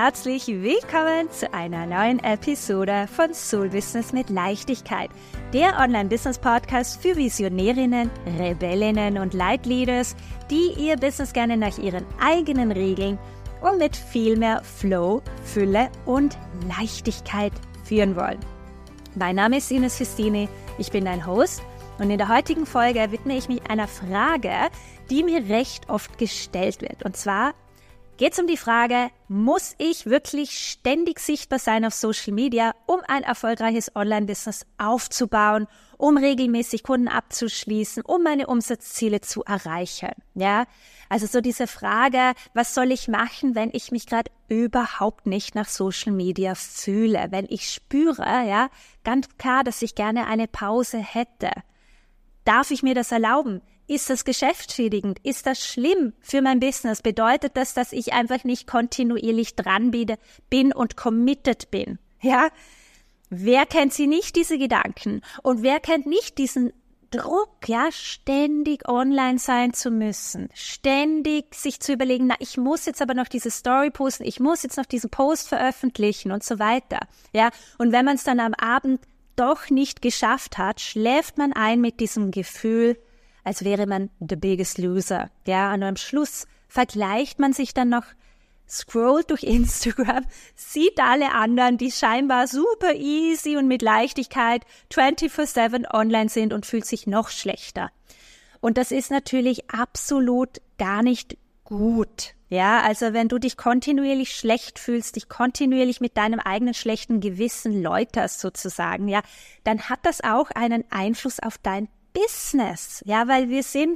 herzlich willkommen zu einer neuen Episode von Soul Business mit Leichtigkeit, der Online-Business-Podcast für Visionärinnen, Rebellinnen und Leitleaders, die ihr Business gerne nach ihren eigenen Regeln und mit viel mehr Flow, Fülle und Leichtigkeit führen wollen. Mein Name ist Ines Festini, ich bin dein Host und in der heutigen Folge widme ich mich einer Frage, die mir recht oft gestellt wird. Und zwar geht es um die Frage, muss ich wirklich ständig sichtbar sein auf Social Media, um ein erfolgreiches Online-Business aufzubauen, um regelmäßig Kunden abzuschließen, um meine Umsatzziele zu erreichen? Ja, also so diese Frage, was soll ich machen, wenn ich mich gerade überhaupt nicht nach Social Media fühle, wenn ich spüre, ja, ganz klar, dass ich gerne eine Pause hätte. Darf ich mir das erlauben? Ist das geschäftsschädigend? Ist das schlimm für mein Business? Bedeutet das, dass ich einfach nicht kontinuierlich dran bin und committed bin? Ja? Wer kennt sie nicht, diese Gedanken? Und wer kennt nicht diesen Druck, ja, ständig online sein zu müssen? Ständig sich zu überlegen, na, ich muss jetzt aber noch diese Story posten, ich muss jetzt noch diesen Post veröffentlichen und so weiter. Ja? Und wenn man es dann am Abend doch nicht geschafft hat, schläft man ein mit diesem Gefühl, als wäre man the biggest loser. Ja, und am Schluss vergleicht man sich dann noch, scrollt durch Instagram, sieht alle anderen, die scheinbar super easy und mit Leichtigkeit 24/7 online sind und fühlt sich noch schlechter. Und das ist natürlich absolut gar nicht gut. Ja, also wenn du dich kontinuierlich schlecht fühlst, dich kontinuierlich mit deinem eigenen schlechten Gewissen läuterst sozusagen, ja, dann hat das auch einen Einfluss auf dein Business, ja, weil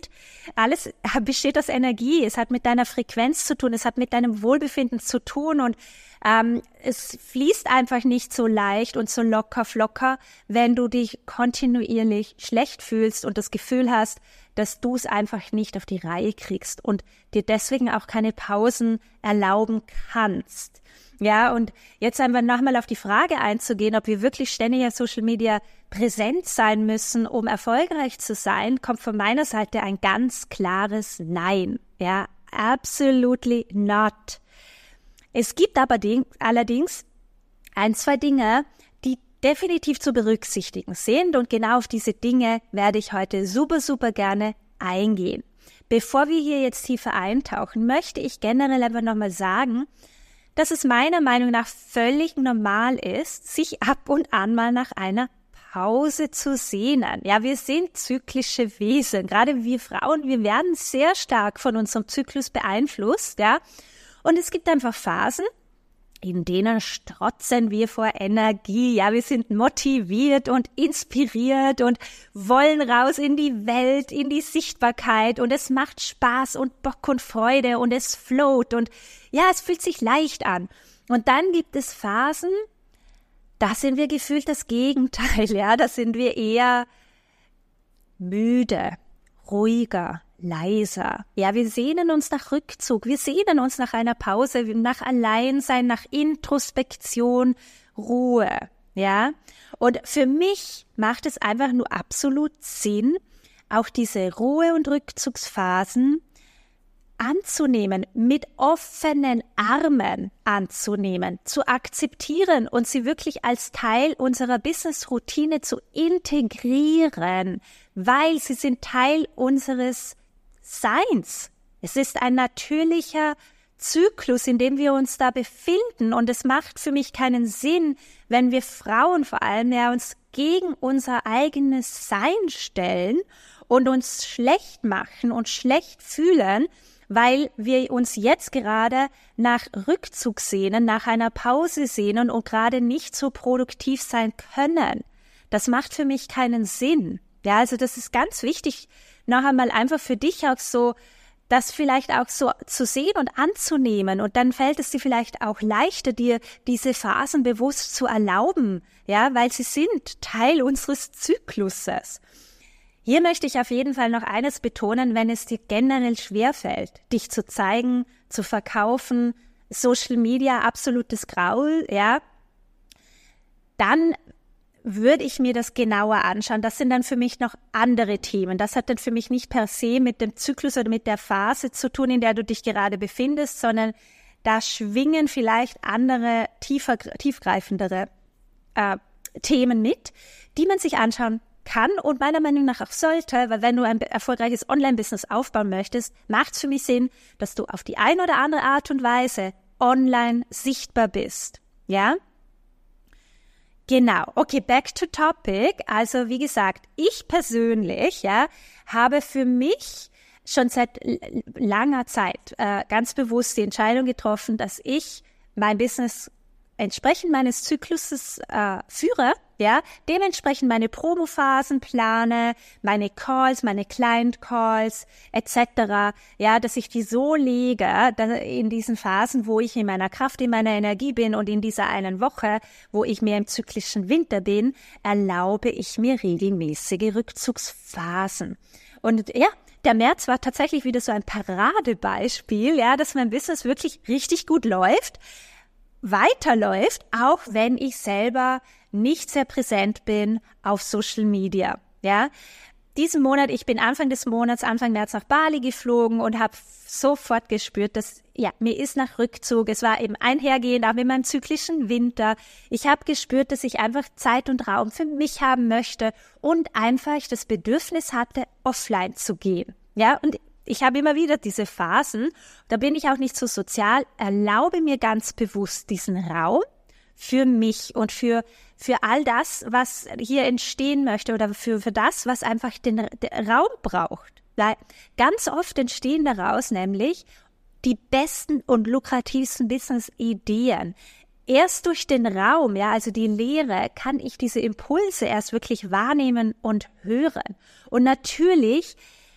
alles besteht aus Energie, es hat mit deiner Frequenz zu tun, es hat mit deinem Wohlbefinden zu tun und es fließt einfach nicht so leicht und so locker flocker, wenn du dich kontinuierlich schlecht fühlst und das Gefühl hast, dass du es einfach nicht auf die Reihe kriegst und dir deswegen auch keine Pausen erlauben kannst. Ja, und jetzt einfach nochmal auf die Frage einzugehen, ob wir wirklich ständig auf Social Media präsent sein müssen, um erfolgreich zu sein, kommt von meiner Seite ein ganz klares Nein. Ja, absolutely not. Es gibt aber allerdings ein, zwei Dinge, die definitiv zu berücksichtigen sind und genau auf diese Dinge werde ich heute super, super gerne eingehen. Bevor wir hier jetzt tiefer eintauchen, möchte ich generell einfach nochmal sagen, dass es meiner Meinung nach völlig normal ist, sich ab und an mal nach einer Pause zu sehnen. Ja, wir sind zyklische Wesen. Gerade wir Frauen, wir werden sehr stark von unserem Zyklus beeinflusst, ja. Und es gibt einfach Phasen, in denen strotzen wir vor Energie. Ja, wir sind motiviert und inspiriert und wollen raus in die Welt, in die Sichtbarkeit und es macht Spaß und Bock und Freude und es float und ja, es fühlt sich leicht an. Und dann gibt es Phasen, da sind wir gefühlt das Gegenteil, ja, da sind wir eher müde, ruhiger, leiser. Ja, wir sehnen uns nach Rückzug, wir sehnen uns nach einer Pause, nach Alleinsein, nach Introspektion, Ruhe, ja. Und für mich macht es einfach nur absolut Sinn, auch diese Ruhe- und Rückzugsphasen anzunehmen, mit offenen Armen anzunehmen, zu akzeptieren und sie wirklich als Teil unserer Business-Routine zu integrieren, weil sie sind Teil unseres Seins. Es ist ein natürlicher Zyklus, in dem wir uns da befinden und es macht für mich keinen Sinn, wenn wir Frauen vor allem ja uns gegen unser eigenes Sein stellen und uns schlecht machen und schlecht fühlen, weil wir uns jetzt gerade nach Rückzug sehnen, nach einer Pause sehnen und gerade nicht so produktiv sein können. Das macht für mich keinen Sinn. Ja, also das ist ganz wichtig, noch einmal einfach für dich auch so, das vielleicht auch so zu sehen und anzunehmen und dann fällt es dir vielleicht auch leichter, dir diese Phasen bewusst zu erlauben, ja, weil sie sind Teil unseres Zykluses. Hier möchte ich auf jeden Fall noch eines betonen, wenn es dir generell schwerfällt, dich zu zeigen, zu verkaufen, Social Media absolutes Graul, ja, dann würde ich mir das genauer anschauen. Das sind dann für mich noch andere Themen. Das hat dann für mich nicht per se mit dem Zyklus oder mit der Phase zu tun, in der du dich gerade befindest, sondern da schwingen vielleicht andere, tiefgreifendere Themen mit, die man sich anschauen kann und meiner Meinung nach auch sollte, weil wenn du ein erfolgreiches Online-Business aufbauen möchtest, macht es für mich Sinn, dass du auf die eine oder andere Art und Weise online sichtbar bist. Ja? Genau. Okay, back to topic. Also wie gesagt, ich persönlich, habe für mich schon seit langer Zeit ganz bewusst die Entscheidung getroffen, dass ich mein Business entsprechend meines Zykluses führe, dementsprechend meine Promophasen plane, meine Calls, meine Client-Calls etc., dass ich die so lege, in diesen Phasen, wo ich in meiner Kraft, in meiner Energie bin und in dieser einen Woche, wo ich mehr im zyklischen Winter bin, erlaube ich mir regelmäßige Rückzugsphasen. Und der März war tatsächlich wieder so ein Paradebeispiel, dass mein Business wirklich richtig gut läuft, weiterläuft, auch wenn ich selber nicht sehr präsent bin auf Social Media. Diesen Monat, ich bin Anfang März nach Bali geflogen und habe sofort gespürt, dass mir ist nach Rückzug. Es war eben einhergehend auch mit meinem zyklischen Winter. Ich habe gespürt, dass ich einfach Zeit und Raum für mich haben möchte und einfach das Bedürfnis hatte, offline zu gehen. Und ich habe immer wieder diese Phasen, da bin ich auch nicht so sozial, erlaube mir ganz bewusst diesen Raum für mich und für all das, was hier entstehen möchte oder für das, was einfach den Raum braucht. Weil ganz oft entstehen daraus nämlich die besten und lukrativsten Business-Ideen. Erst durch den Raum, also die Leere, kann ich diese Impulse erst wirklich wahrnehmen und hören. Und natürlich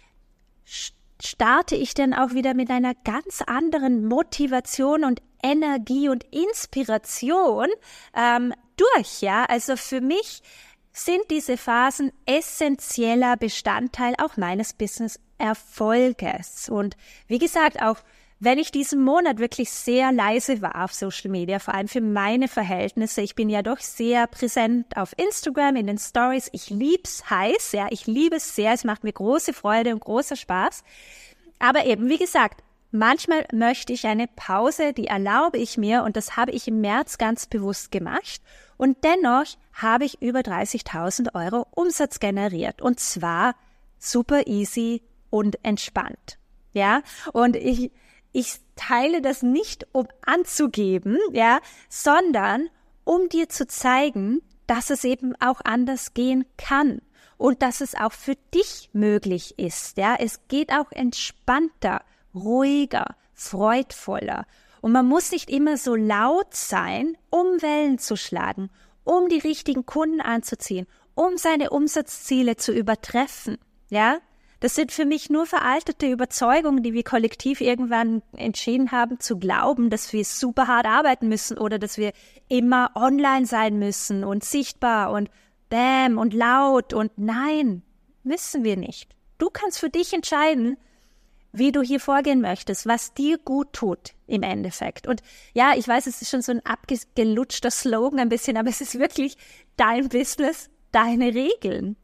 starte ich dann auch wieder mit einer ganz anderen Motivation und Energie und Inspiration durch. Also für mich sind diese Phasen essentieller Bestandteil auch meines Business-Erfolges. Und wie gesagt, auch wenn ich diesen Monat wirklich sehr leise war auf Social Media, vor allem für meine Verhältnisse, ich bin ja doch sehr präsent auf Instagram, in den Stories, ich lieb's heiß, ich liebe es sehr, es macht mir große Freude und großer Spaß. Aber eben, wie gesagt, manchmal möchte ich eine Pause, die erlaube ich mir und das habe ich im März ganz bewusst gemacht. Und dennoch habe ich über 30.000 € Umsatz generiert und zwar super easy und entspannt. Und ich teile das nicht, um anzugeben, sondern um dir zu zeigen, dass es eben auch anders gehen kann und dass es auch für dich möglich ist. Es geht auch entspannter, ruhiger, freudvoller. Und man muss nicht immer so laut sein, um Wellen zu schlagen, um die richtigen Kunden anzuziehen, um seine Umsatzziele zu übertreffen. Das sind für mich nur veraltete Überzeugungen, die wir kollektiv irgendwann entschieden haben zu glauben, dass wir super hart arbeiten müssen oder dass wir immer online sein müssen und sichtbar und bam und laut und nein, müssen wir nicht. Du kannst für dich entscheiden, wie du hier vorgehen möchtest, was dir gut tut im Endeffekt. Und ich weiß, es ist schon so ein abgelutschter Slogan ein bisschen, aber es ist wirklich dein Business, deine Regeln,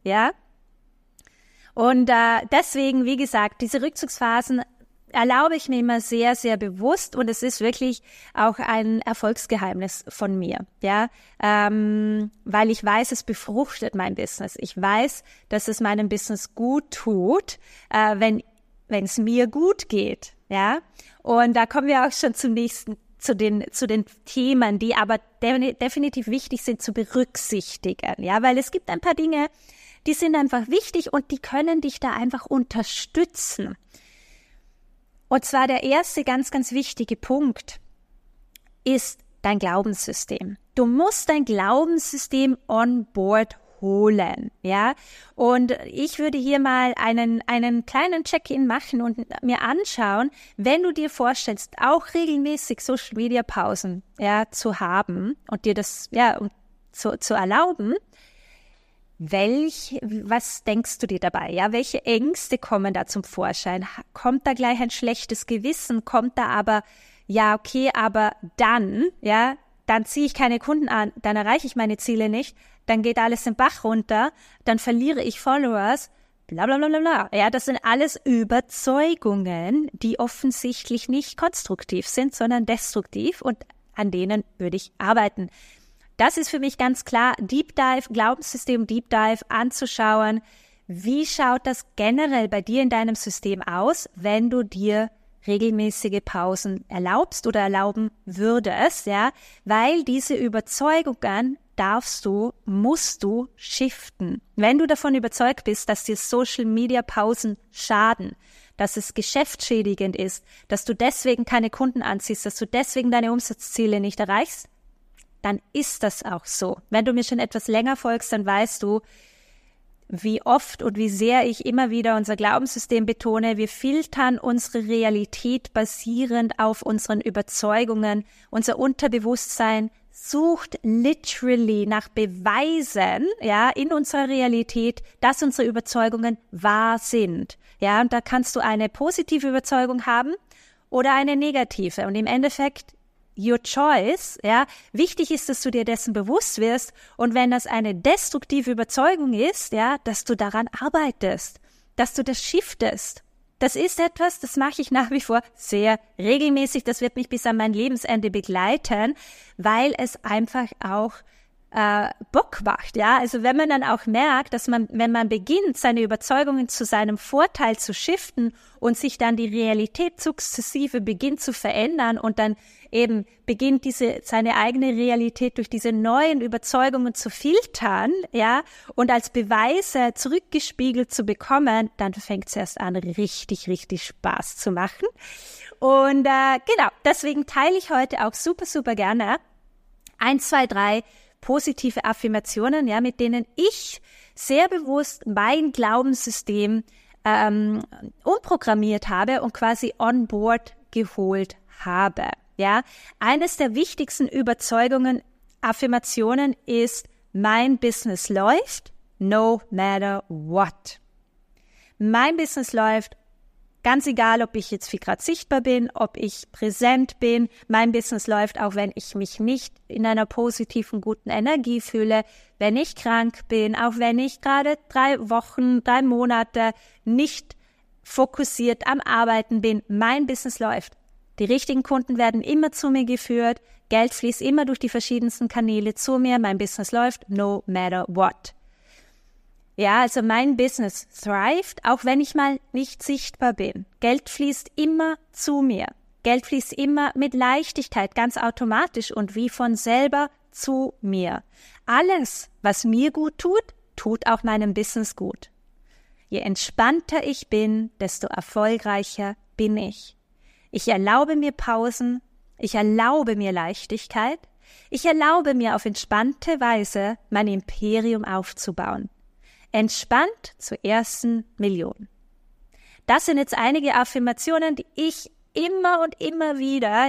Und deswegen, wie gesagt, diese Rückzugsphasen erlaube ich mir immer sehr, sehr bewusst und es ist wirklich auch ein Erfolgsgeheimnis von mir, weil ich weiß, es befruchtet mein Business. Ich weiß, dass es meinem Business gut tut, wenn es mir gut geht, Und da kommen wir auch schon zum nächsten, zu den Themen, die aber definitiv wichtig sind zu berücksichtigen, weil es gibt ein paar Dinge, die sind einfach wichtig und die können dich da einfach unterstützen. Und zwar der erste ganz, ganz wichtige Punkt ist dein Glaubenssystem. Du musst dein Glaubenssystem on board holen, Und ich würde hier mal einen kleinen Check-in machen und mir anschauen, wenn du dir vorstellst, auch regelmäßig Social-Media-Pausen, zu haben und dir das, zu erlauben, was denkst du dir dabei? Welche Ängste kommen da zum Vorschein? Kommt da gleich ein schlechtes Gewissen? Kommt da aber, aber dann ziehe ich keine Kunden an, dann erreiche ich meine Ziele nicht, dann geht alles den Bach runter, dann verliere ich Followers. bla bla bla bla bla. Ja, das sind alles Überzeugungen, die offensichtlich nicht konstruktiv sind, sondern destruktiv und an denen würde ich arbeiten. Das ist für mich ganz klar, Deep Dive, Glaubenssystem Deep Dive anzuschauen. Wie schaut das generell bei dir in deinem System aus, wenn du dir regelmäßige Pausen erlaubst oder erlauben würdest, ja? Weil diese Überzeugungen musst du shiften. Wenn du davon überzeugt bist, dass dir Social-Media-Pausen schaden, dass es geschäftsschädigend ist, dass du deswegen keine Kunden anziehst, dass du deswegen deine Umsatzziele nicht erreichst, dann ist das auch so. Wenn du mir schon etwas länger folgst, dann weißt du, wie oft und wie sehr ich immer wieder unser Glaubenssystem betone. Wir filtern unsere Realität basierend auf unseren Überzeugungen. Unser Unterbewusstsein sucht literally nach Beweisen, ja, in unserer Realität, dass unsere Überzeugungen wahr sind. Ja, und da kannst du eine positive Überzeugung haben oder eine negative. Und im Endeffekt your choice, ja. Wichtig ist, dass du dir dessen bewusst wirst und wenn das eine destruktive Überzeugung ist, ja, dass du daran arbeitest, dass du das shiftest. Das ist etwas, das mache ich nach wie vor sehr regelmäßig. Das wird mich bis an mein Lebensende begleiten, weil es einfach auch Bock macht, ja. Also wenn man dann auch merkt, dass wenn man beginnt, seine Überzeugungen zu seinem Vorteil zu shiften und sich dann die Realität sukzessive beginnt zu verändern und dann eben beginnt seine eigene Realität durch diese neuen Überzeugungen zu filtern, ja, und als Beweise zurückgespiegelt zu bekommen, dann fängt es erst an, richtig, richtig Spaß zu machen. Und genau, deswegen teile ich heute auch super, super gerne 1, 2, 3 positive Affirmationen, ja, mit denen ich sehr bewusst mein Glaubenssystem umprogrammiert habe und quasi on board geholt habe. Ja, eines der wichtigsten Überzeugungen, Affirmationen ist, mein Business läuft, no matter what. Mein Business läuft, ganz egal, ob ich jetzt viel gerade sichtbar bin, ob ich präsent bin, mein Business läuft, auch wenn ich mich nicht in einer positiven, guten Energie fühle, wenn ich krank bin, auch wenn ich gerade 3 Wochen, 3 Monate nicht fokussiert am Arbeiten bin, mein Business läuft. Die richtigen Kunden werden immer zu mir geführt, Geld fließt immer durch die verschiedensten Kanäle zu mir, mein Business läuft, no matter what. Ja, also mein Business thrived, auch wenn ich mal nicht sichtbar bin. Geld fließt immer zu mir. Geld fließt immer mit Leichtigkeit, ganz automatisch und wie von selber zu mir. Alles, was mir gut tut, tut auch meinem Business gut. Je entspannter ich bin, desto erfolgreicher bin ich. Ich erlaube mir Pausen, ich erlaube mir Leichtigkeit, ich erlaube mir auf entspannte Weise mein Imperium aufzubauen. Entspannt zur ersten Million. Das sind jetzt einige Affirmationen, die ich immer und immer wieder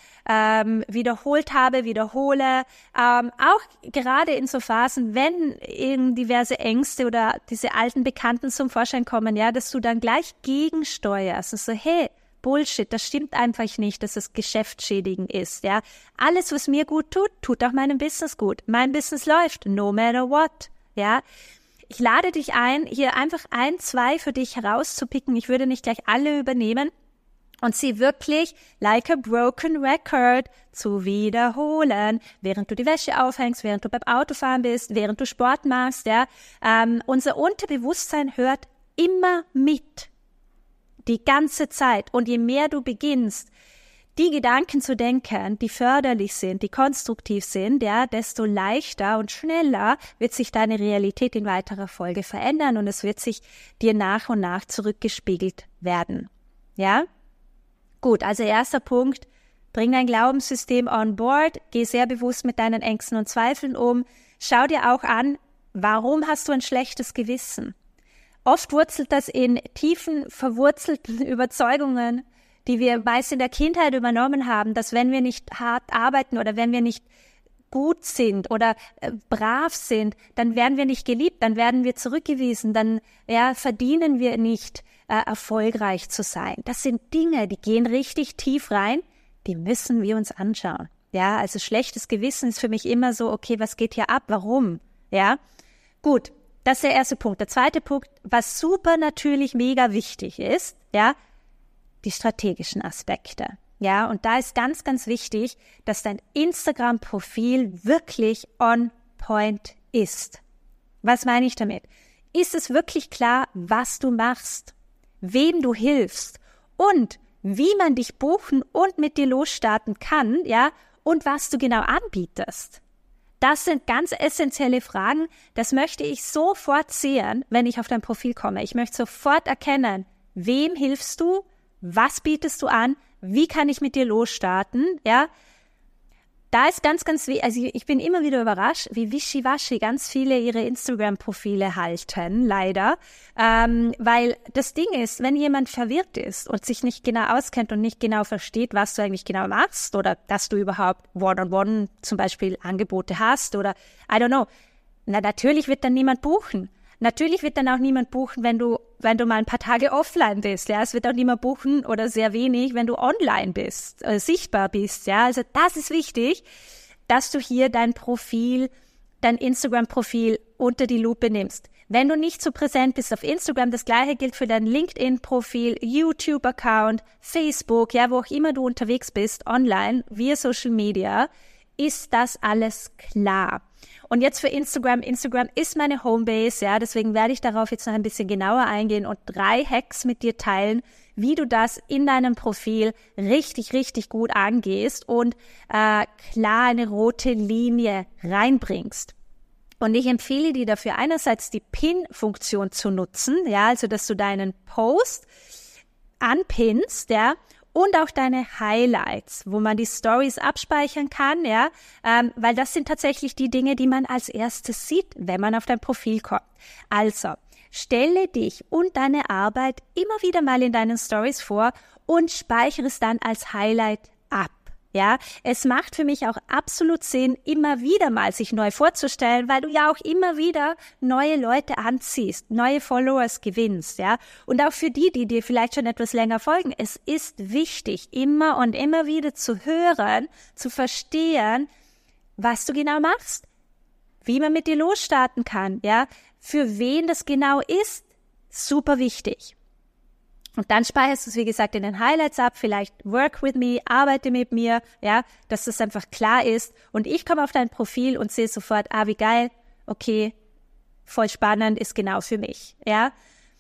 wiederhole, auch gerade in so Phasen, wenn eben diverse Ängste oder diese alten Bekannten zum Vorschein kommen, ja, dass du dann gleich gegensteuerst und so, hey, Bullshit, das stimmt einfach nicht, dass es geschäftsschädigend ist, ja. Alles, was mir gut tut, tut auch meinem Business gut. Mein Business läuft, no matter what, ja. Ich lade dich ein, hier einfach 1, 2 für dich herauszupicken. Ich würde nicht gleich alle übernehmen und sie wirklich like a broken record zu wiederholen, während du die Wäsche aufhängst, während du beim Autofahren bist, während du Sport machst, ja. Unser Unterbewusstsein hört immer mit. Die ganze Zeit. Und je mehr du beginnst, die Gedanken zu denken, die förderlich sind, die konstruktiv sind, ja, desto leichter und schneller wird sich deine Realität in weiterer Folge verändern und es wird sich dir nach und nach zurückgespiegelt werden. Ja? Gut, also erster Punkt, bring dein Glaubenssystem on board, geh sehr bewusst mit deinen Ängsten und Zweifeln um, schau dir auch an, warum hast du ein schlechtes Gewissen? Oft wurzelt das in tiefen, verwurzelten Überzeugungen, die wir meist in der Kindheit übernommen haben, dass wenn wir nicht hart arbeiten oder wenn wir nicht gut sind oder brav sind, dann werden wir nicht geliebt, dann werden wir zurückgewiesen, dann verdienen wir nicht erfolgreich zu sein. Das sind Dinge, die gehen richtig tief rein, die müssen wir uns anschauen. Ja, also schlechtes Gewissen ist für mich immer so, okay, was geht hier ab, warum? Ja, gut. das ist der erste Punkt. Der zweite Punkt, was super natürlich mega wichtig ist, ja, die strategischen Aspekte. Ja, und da ist ganz, ganz wichtig, dass dein Instagram-Profil wirklich on point ist. Was meine ich damit? Ist es wirklich klar, was du machst, wem du hilfst und wie man dich buchen und mit dir losstarten kann, ja, und was du genau anbietest? Das sind ganz essentielle Fragen. Das möchte ich sofort sehen, wenn ich auf dein Profil komme. Ich möchte sofort erkennen, wem hilfst du, was bietest du an, wie kann ich mit dir losstarten, ja? Da ist ganz, ganz wichtig, also ich bin immer wieder überrascht, wie wischiwaschi ganz viele ihre Instagram-Profile halten, leider. Weil das Ding ist, wenn jemand verwirrt ist und sich nicht genau auskennt und nicht genau versteht, was du eigentlich genau machst oder dass du überhaupt One-on-One zum Beispiel Angebote hast oder I don't know, na natürlich wird dann niemand buchen. Natürlich wird dann auch niemand buchen, wenn du mal ein paar Tage offline bist. Ja, es wird auch niemand buchen oder sehr wenig, wenn du online bist, sichtbar bist. Ja, also das ist wichtig, dass du hier dein Instagram-Profil unter die Lupe nimmst. Wenn du nicht so präsent bist auf Instagram, das Gleiche gilt für dein LinkedIn-Profil, YouTube-Account, Facebook, ja, wo auch immer du unterwegs bist, online, via Social Media, ist das alles klar. Und jetzt für Instagram. Instagram ist meine Homebase, ja, deswegen werde ich darauf jetzt noch ein bisschen genauer eingehen und 3 Hacks mit dir teilen, wie du das in deinem Profil richtig, richtig gut angehst und klar eine rote Linie reinbringst. Und ich empfehle dir dafür einerseits die Pin-Funktion zu nutzen, ja, also dass du deinen Post anpinnst, ja, und auch deine Highlights, wo man die Stories abspeichern kann, ja, weil das sind tatsächlich die Dinge, die man als erstes sieht, wenn man auf dein Profil kommt. Also, stelle dich und deine Arbeit immer wieder mal in deinen Stories vor und speichere es dann als Highlight ab. Ja, es macht für mich auch absolut Sinn, immer wieder mal sich neu vorzustellen, weil du ja auch immer wieder neue Leute anziehst, neue Followers gewinnst, ja. Und auch für die dir vielleicht schon etwas länger folgen, es ist wichtig, immer und immer wieder zu hören, zu verstehen, was du genau machst, wie man mit dir losstarten kann, ja. Für wen das genau ist, super wichtig. Und dann speicherst du es, wie gesagt, in den Highlights ab, vielleicht work with me, arbeite mit mir, ja, dass das einfach klar ist. Und ich komme auf dein Profil und sehe sofort, wie geil, okay, voll spannend, ist genau für mich, ja.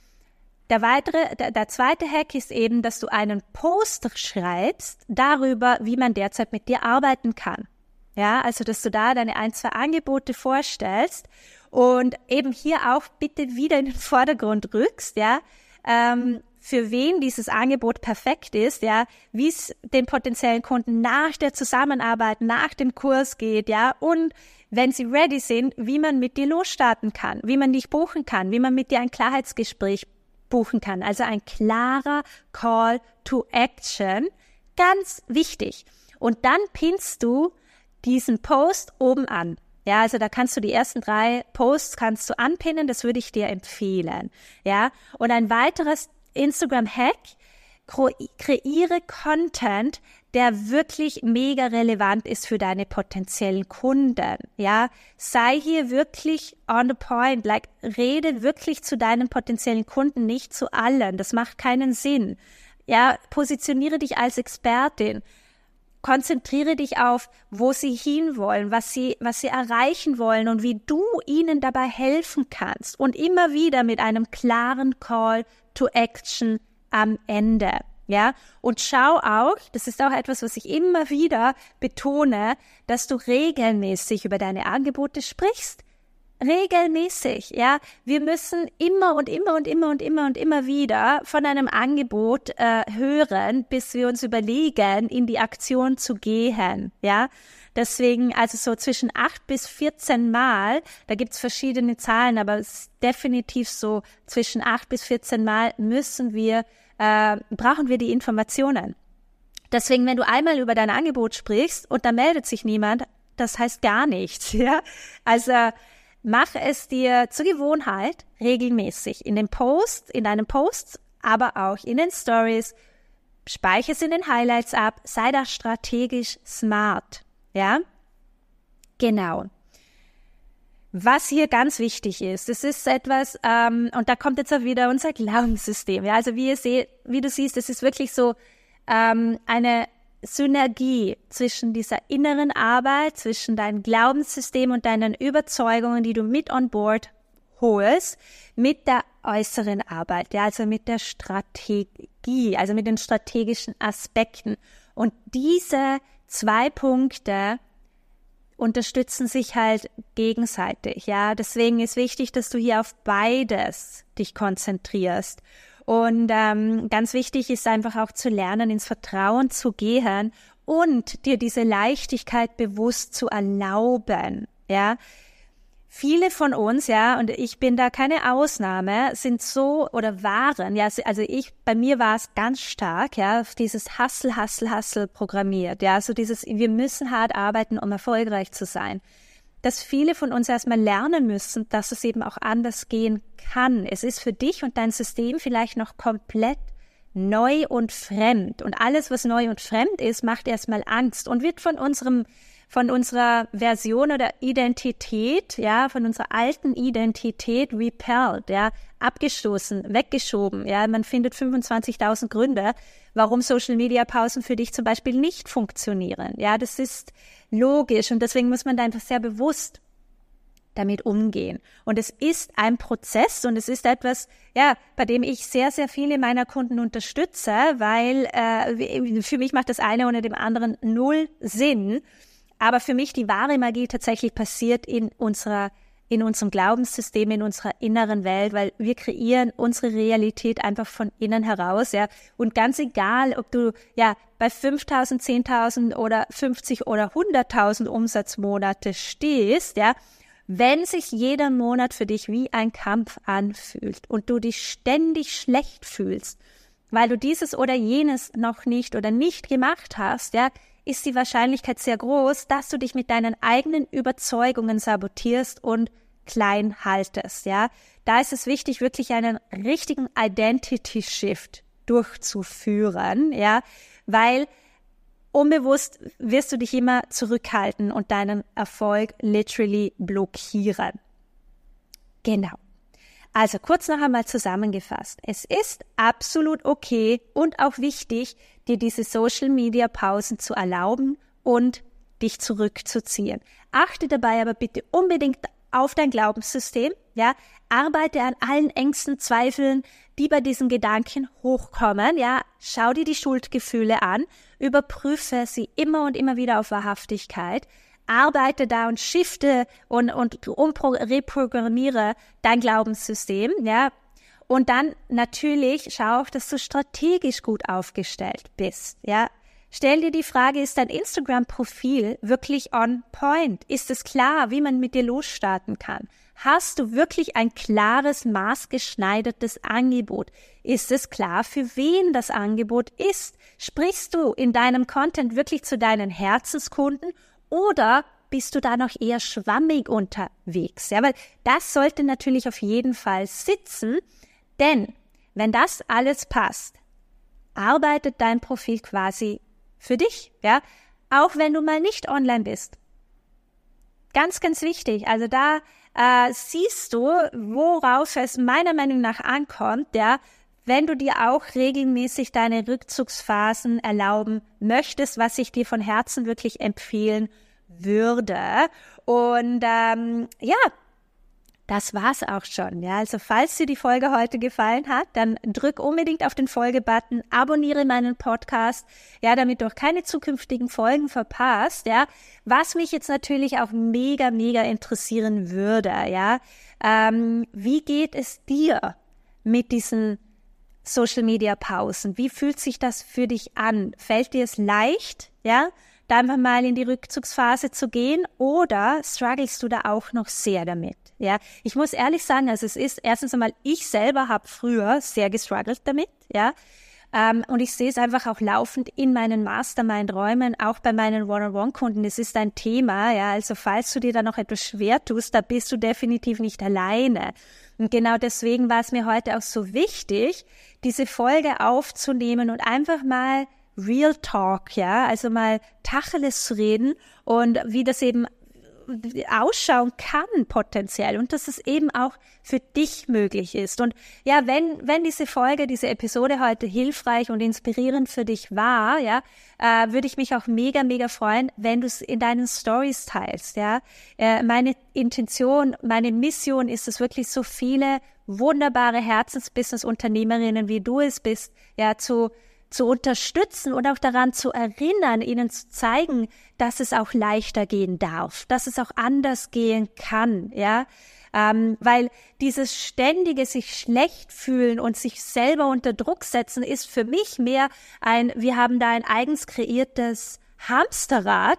Der zweite Hack ist eben, dass du einen Post schreibst darüber, wie man derzeit mit dir arbeiten kann. Ja, also, dass du da deine 1, 2 Angebote vorstellst und eben hier auch bitte wieder in den Vordergrund rückst, ja, für wen dieses Angebot perfekt ist, ja, wie es den potenziellen Kunden nach der Zusammenarbeit, nach dem Kurs geht, ja, und wenn sie ready sind, wie man mit dir losstarten kann, wie man dich buchen kann, wie man mit dir ein Klarheitsgespräch buchen kann. Also ein klarer Call to Action, ganz wichtig. Und dann pinnst du diesen Post oben an. Ja, also da kannst du die ersten 3 Posts kannst du anpinnen, das würde ich dir empfehlen. Ja, und ein weiteres Instagram-Hack, kreiere Content, der wirklich mega relevant ist für deine potenziellen Kunden, ja. Sei hier wirklich on the point, rede wirklich zu deinen potenziellen Kunden, nicht zu allen, das macht keinen Sinn. Ja, positioniere dich als Expertin. Konzentriere dich auf, wo sie hinwollen, was sie erreichen wollen und wie du ihnen dabei helfen kannst. Und immer wieder mit einem klaren Call to Action am Ende. Ja, und schau auch, das ist auch etwas, was ich immer wieder betone, dass du regelmäßig über deine Angebote sprichst. Regelmäßig, ja. Wir müssen immer wieder von einem Angebot hören, bis wir uns überlegen, in die Aktion zu gehen, ja. Deswegen, also so zwischen 8 bis 14 Mal, da gibt's verschiedene Zahlen, aber es ist definitiv so, zwischen 8 bis 14 Mal brauchen wir die Informationen. Deswegen, wenn du einmal über dein Angebot sprichst und da meldet sich niemand, das heißt gar nichts, ja. Also, mach es dir zur Gewohnheit, regelmäßig in deinen Posts, aber auch in den Stories, speichere es in den Highlights ab, sei da strategisch smart, ja? Genau. was hier ganz wichtig ist, das ist etwas, und da kommt jetzt auch wieder unser Glaubenssystem. Ja, also wie du siehst, es ist wirklich so eine Synergie zwischen dieser inneren Arbeit, zwischen deinem Glaubenssystem und deinen Überzeugungen, die du mit on board holst, mit der äußeren Arbeit, ja, also mit der Strategie, also mit den strategischen Aspekten. Und diese 2 Punkte unterstützen sich halt gegenseitig, ja. Deswegen ist wichtig, dass du hier auf beides dich konzentrierst. Und ganz wichtig ist einfach auch zu lernen, ins Vertrauen zu gehen und dir diese Leichtigkeit bewusst zu erlauben, ja. Viele von uns, ja, und ich bin da keine Ausnahme, sind so oder waren, ja, also bei mir war es ganz stark, ja, auf dieses Hustle programmiert, ja, so dieses, wir müssen hart arbeiten, um erfolgreich zu sein. Dass viele von uns erstmal lernen müssen, dass es eben auch anders gehen kann. Es ist für dich und dein System vielleicht noch komplett neu und fremd. Und alles, was neu und fremd ist, macht erstmal Angst und wird von unserer Version oder Identität, ja, von unserer alten Identität repelled, ja, abgestoßen, weggeschoben, ja. Man findet 25.000 Gründe, warum Social-Media-Pausen für dich zum Beispiel nicht funktionieren. Ja, das ist logisch und deswegen muss man da einfach sehr bewusst damit umgehen. Und es ist ein Prozess und es ist etwas, ja, bei dem ich sehr, sehr viele meiner Kunden unterstütze, weil für mich macht das eine ohne dem anderen null Sinn. Aber für mich die wahre Magie tatsächlich passiert in unserem Glaubenssystem, in unserer inneren Welt, weil wir kreieren unsere Realität einfach von innen heraus, ja. Und ganz egal, ob du, ja, bei 5.000, 10.000 oder 50 oder 100.000 Umsatzmonate stehst, ja, wenn sich jeder Monat für dich wie ein Kampf anfühlt und du dich ständig schlecht fühlst, weil du dieses oder jenes noch nicht oder nicht gemacht hast, ja, ist die Wahrscheinlichkeit sehr groß, dass du dich mit deinen eigenen Überzeugungen sabotierst und klein haltest, ja. Da ist es wichtig, wirklich einen richtigen Identity Shift durchzuführen, ja, weil unbewusst wirst du dich immer zurückhalten und deinen Erfolg literally blockieren. Genau. Also kurz noch einmal zusammengefasst. Es ist absolut okay und auch wichtig, dir diese Social-Media-Pausen zu erlauben und dich zurückzuziehen. Achte dabei aber bitte unbedingt auf dein Glaubenssystem, ja, arbeite an allen Ängsten, Zweifeln, die bei diesen Gedanken hochkommen, ja, schau dir die Schuldgefühle an, überprüfe sie immer und immer wieder auf Wahrhaftigkeit, arbeite da und shifte und reprogrammiere dein Glaubenssystem, ja, und dann natürlich schau auch, dass du strategisch gut aufgestellt bist, ja. Stell dir die Frage, ist dein Instagram-Profil wirklich on point? Ist es klar, wie man mit dir losstarten kann? Hast du wirklich ein klares, maßgeschneidertes Angebot? Ist es klar, für wen das Angebot ist? Sprichst du in deinem Content wirklich zu deinen Herzenskunden oder bist du da noch eher schwammig unterwegs? Ja, weil das sollte natürlich auf jeden Fall sitzen, denn wenn das alles passt, arbeitet dein Profil quasi für dich, ja, auch wenn du mal nicht online bist. Ganz, ganz wichtig. Also da siehst du, worauf es meiner Meinung nach ankommt, ja, wenn du dir auch regelmäßig deine Rückzugsphasen erlauben möchtest, was ich dir von Herzen wirklich empfehlen würde. Und ja, das war's auch schon. Ja, also falls dir die Folge heute gefallen hat, dann drück unbedingt auf den Folge-Button, abonniere meinen Podcast, ja, damit du auch keine zukünftigen Folgen verpasst, ja. Was mich jetzt natürlich auch mega interessieren würde, ja, wie geht es dir mit diesen Social-Media-Pausen? Wie fühlt sich das für dich an? Fällt dir es leicht, ja, da einfach mal in die Rückzugsphase zu gehen oder strugglest du da auch noch sehr damit? Ja, ich muss ehrlich sagen, also es ist erstens einmal, ich selber habe früher sehr gestruggelt damit, ja, und ich sehe es einfach auch laufend in meinen Mastermind-Räumen, auch bei meinen One-on-One-Kunden. Es ist ein Thema, ja, also falls du dir da noch etwas schwer tust, da bist du definitiv nicht alleine. Und genau deswegen war es mir heute auch so wichtig, diese Folge aufzunehmen und einfach mal Real Talk, ja, also mal Tacheles zu reden und wie das eben ausschauen kann potenziell und dass es eben auch für dich möglich ist. Und ja, wenn diese Folge, diese Episode heute hilfreich und inspirierend für dich war, ja, würde ich mich auch mega, mega freuen, wenn du es in deinen Stories teilst, ja. Meine Intention, meine Mission ist es wirklich, so viele wunderbare Herzensbusiness-Unternehmerinnen, wie du es bist, ja, zu unterstützen und auch daran zu erinnern, ihnen zu zeigen, dass es auch leichter gehen darf, dass es auch anders gehen kann, ja, weil dieses ständige sich schlecht fühlen und sich selber unter Druck setzen ist für mich mehr wir haben da ein eigens kreiertes Hamsterrad,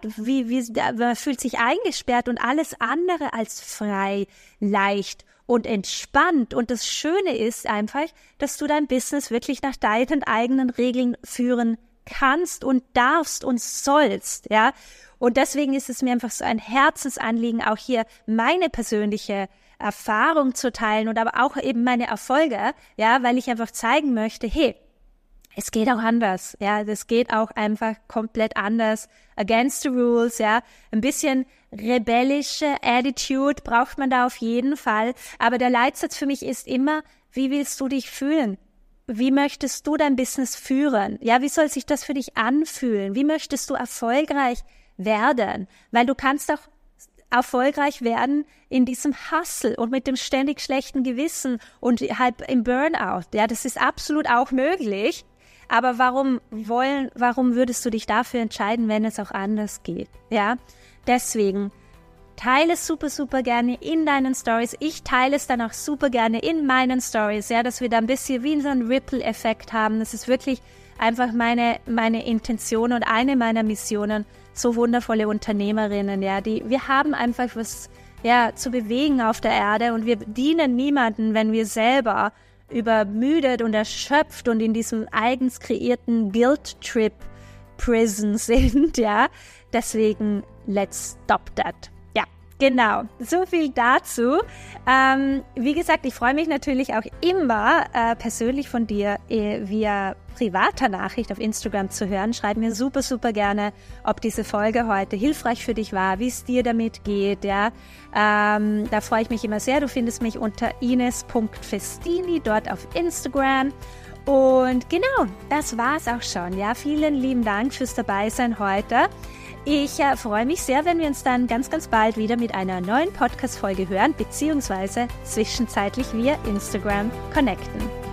man fühlt sich eingesperrt und alles andere als frei, leicht und entspannt. Und das Schöne ist einfach, dass du dein Business wirklich nach deinen eigenen Regeln führen kannst und darfst und sollst, ja. Und deswegen ist es mir einfach so ein Herzensanliegen, auch hier meine persönliche Erfahrung zu teilen und aber auch eben meine Erfolge, ja, weil ich einfach zeigen möchte, hey, es geht auch anders, ja, das geht auch einfach komplett anders, against the rules, ja, ein bisschen rebellische Attitude braucht man da auf jeden Fall, aber der Leitsatz für mich ist immer, wie willst du dich fühlen? Wie möchtest du dein Business führen? Ja, wie soll sich das für dich anfühlen? Wie möchtest du erfolgreich werden? Weil du kannst auch erfolgreich werden in diesem Hustle und mit dem ständig schlechten Gewissen und halb im Burnout, ja, das ist absolut auch möglich. Aber warum würdest du dich dafür entscheiden, wenn es auch anders geht? Ja, deswegen teile es super, super gerne in deinen Stories. Ich teile es dann auch super gerne in meinen Stories, ja, dass wir da ein bisschen wie so einen Ripple-Effekt haben. Das ist wirklich einfach meine Intention und eine meiner Missionen. So wundervolle Unternehmerinnen, ja, wir haben einfach was, ja, zu bewegen auf der Erde und wir dienen niemanden, wenn wir selber übermüdet und erschöpft und in diesem eigens kreierten Guilt-Trip-Prison sind, ja. Deswegen, let's stop that. Ja, genau. So viel dazu. Wie gesagt, ich freue mich natürlich auch immer, persönlich von dir via privater Nachricht auf Instagram zu hören. Schreib mir super, super gerne, ob diese Folge heute hilfreich für dich war, wie es dir damit geht, ja. Da freue ich mich immer sehr. Du findest mich unter ines.festini dort auf Instagram. Und genau, das war's auch schon, ja. Vielen lieben Dank fürs Dabeisein heute. Ich freue mich sehr, wenn wir uns dann ganz, ganz bald wieder mit einer neuen Podcast-Folge hören, beziehungsweise zwischenzeitlich via Instagram connecten.